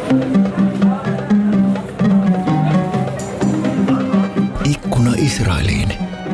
Ikkuna Israeliin.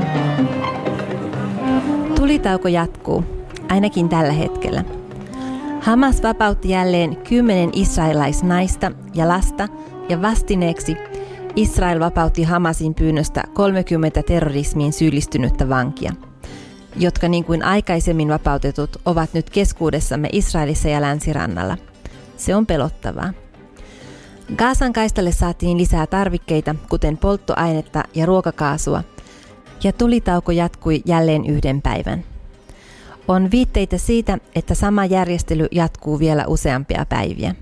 Tulitauko jatkuu, ainakin tällä hetkellä. Hamas vapautti jälleen 10 israelaisnaista ja lasta, ja vastineeksi Israel vapautti Hamasin pyynnöstä 30 terrorismiin syyllistynyttä vankia, jotka niin kuin aikaisemmin vapautetut ovat nyt keskuudessamme Israelissa ja Länsirannalla. Se on pelottavaa. Gazan kaistalle saatiin lisää tarvikkeita, kuten polttoainetta ja ruokakaasua, ja tulitauko jatkui jälleen 1 päivän. On viitteitä siitä, että sama järjestely jatkuu vielä useampia päiviä.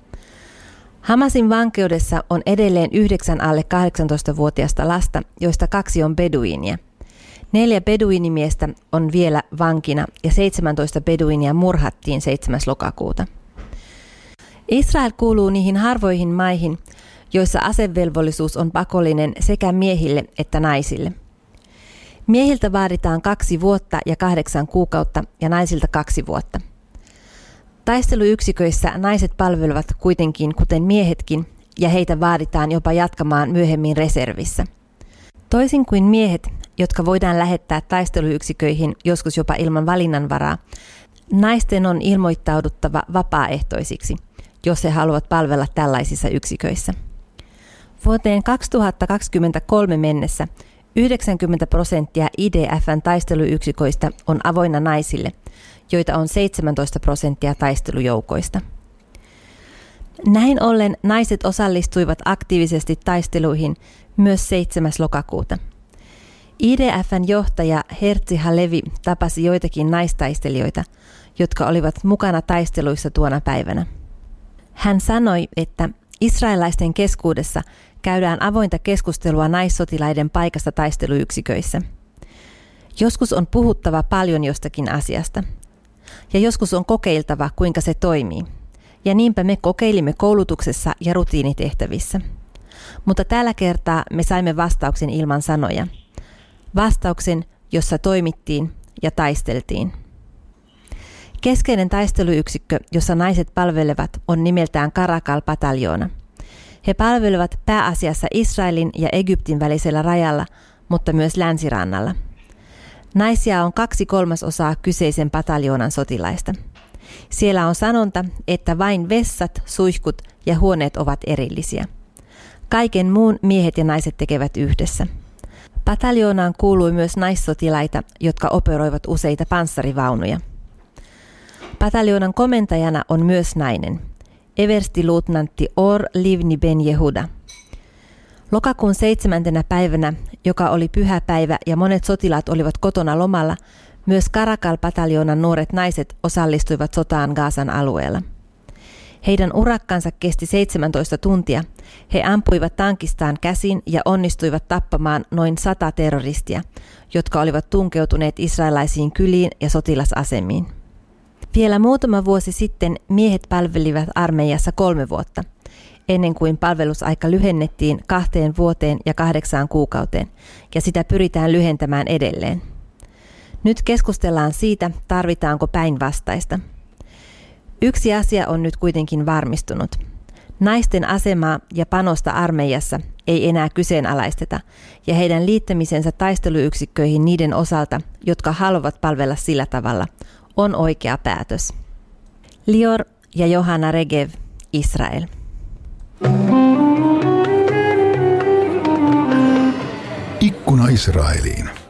Hamasin vankeudessa on edelleen 9 alle 18-vuotiaista lasta, joista 2 on beduinia. 4 beduinimiestä on vielä vankina ja 17 beduinia murhattiin 7. lokakuuta. Israel kuuluu niihin harvoihin maihin, joissa asevelvollisuus on pakollinen sekä miehille että naisille. Miehiltä vaaditaan 2 vuotta ja 8 kuukautta ja naisilta 2 vuotta. Taisteluyksiköissä naiset palvelevat kuitenkin kuten miehetkin ja heitä vaaditaan jopa jatkamaan myöhemmin reservissä. Toisin kuin miehet, jotka voidaan lähettää taisteluyksiköihin joskus jopa ilman valinnanvaraa, naisten on ilmoittauduttava vapaaehtoisiksi, jos he haluavat palvella tällaisissa yksiköissä. Vuoteen 2023 mennessä 90% IDF:n taisteluyksiköistä on avoinna naisille, joita on 17% taistelujoukoista. Näin ollen naiset osallistuivat aktiivisesti taisteluihin myös 7. lokakuuta. IDF:n johtaja Herzi Halevi tapasi joitakin naistaistelijoita, jotka olivat mukana taisteluissa tuona päivänä. Hän sanoi, että israelaisten keskuudessa käydään avointa keskustelua naissotilaiden paikasta taisteluyksiköissä. Joskus on puhuttava paljon jostakin asiasta. Ja joskus on kokeiltava, kuinka se toimii. Ja niinpä me kokeilimme koulutuksessa ja rutiinitehtävissä. Mutta tällä kertaa me saimme vastauksen ilman sanoja. Vastauksen, jossa toimittiin ja taisteltiin. Keskeinen taisteluyksikkö, jossa naiset palvelevat, on nimeltään Karakal-pataljoona. He palvelevat pääasiassa Israelin ja Egyptin välisellä rajalla, mutta myös Länsirannalla. Naisia on 2/3 kyseisen pataljoonan sotilaista. Siellä on sanonta, että vain vessat, suihkut ja huoneet ovat erillisiä. Kaiken muun miehet ja naiset tekevät yhdessä. Pataljoonaan kuului myös naissotilaita, jotka operoivat useita panssarivaunuja. Pataljoonan komentajana on myös nainen, everstiluutnantti Or Livni Ben Yehuda. Lokakuun 7. päivänä, joka oli pyhäpäivä ja monet sotilaat olivat kotona lomalla, myös Karakal-pataljoonan nuoret naiset osallistuivat sotaan Gazan alueella. Heidän urakkansa kesti 17 tuntia. He ampuivat tankistaan käsin ja onnistuivat tappamaan noin 100 terroristia, jotka olivat tunkeutuneet israelaisiin kyliin ja sotilasasemiin. Vielä muutama vuosi sitten miehet palvelivat armeijassa 3 vuotta, ennen kuin palvelusaika lyhennettiin 2 vuoteen ja 8 kuukauteen, ja sitä pyritään lyhentämään edelleen. Nyt keskustellaan siitä, tarvitaanko päinvastaista. Yksi asia on nyt kuitenkin varmistunut. Naisten asemaa ja panosta armeijassa ei enää kyseenalaisteta, ja heidän liittämisensä taisteluyksikköihin niiden osalta, jotka haluavat palvella sillä tavalla, on oikea päätös. Lior ja Johanna Regev, Israel. Ikkuna Israeliin.